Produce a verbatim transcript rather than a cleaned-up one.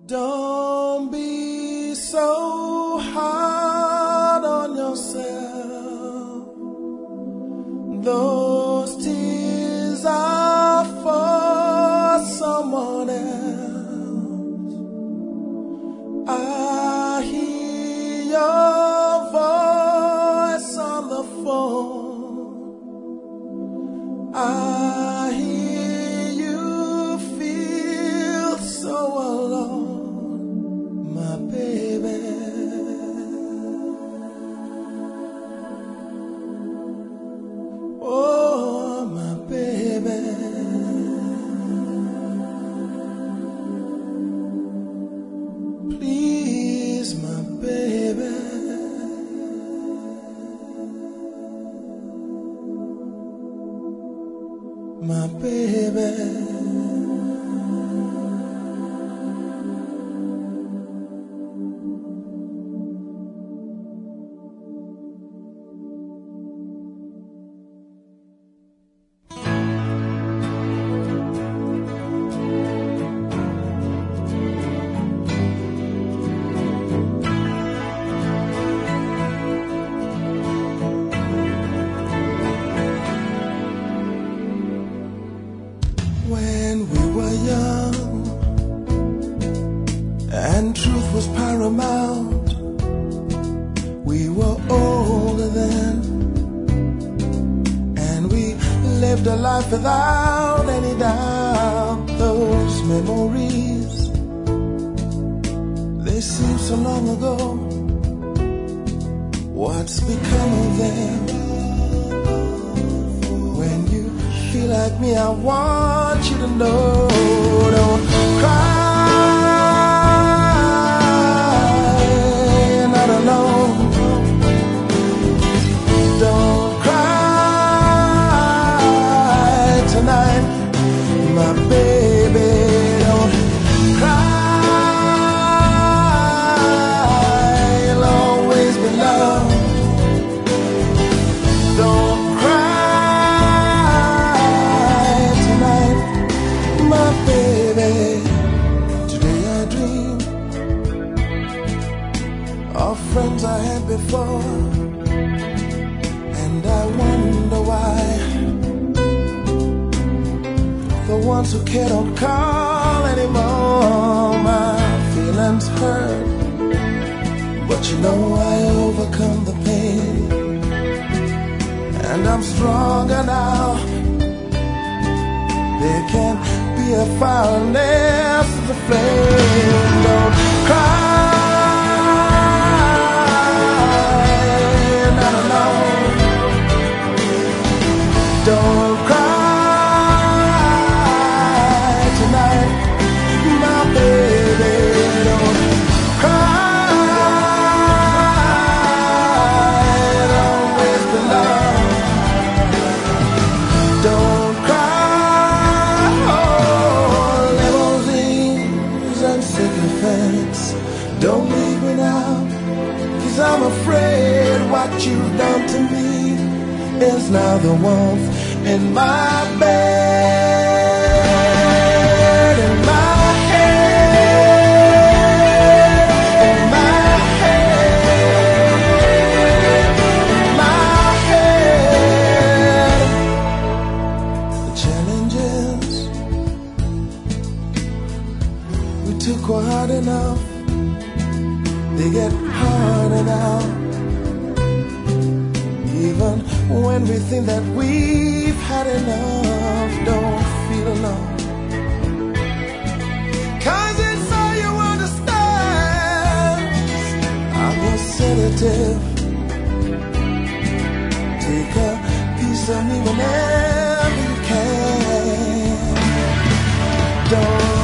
Don't be so hard on yourself. Those tears are for someone else. I hear your voice on the phone. I hear you feel so alone. My baby, oh my baby, please my baby, my baby. When we were young and truth was paramount, we were older then, and we lived a life without any doubt. Those memories, they seem so long ago. What's become of them? When you feel like me, I want you to know, don't cry, you're not alone. Don't cry tonight, my baby. Don't cry, you'll always be loved. Don't friends I had before, and I wonder why the ones who care don't call anymore. My feelings hurt, but you know I overcome the pain, and I'm stronger now. There can't be a fire unless there's a flame. Don't cry, don't cry tonight, my baby. Don't cry, it'll always be love. Don't cry, oh, limousines and sycophants. Don't leave me now, 'cause I'm afraid what you've done to me is now the warmth in my bed, in my head, in my head, in my head. The challenges we took were hard enough, they get harder now. Even when we think that we've had enough, don't feel alone, 'cause it's all you understand. I'm your sedative. Take a piece of me whenever you can. Don't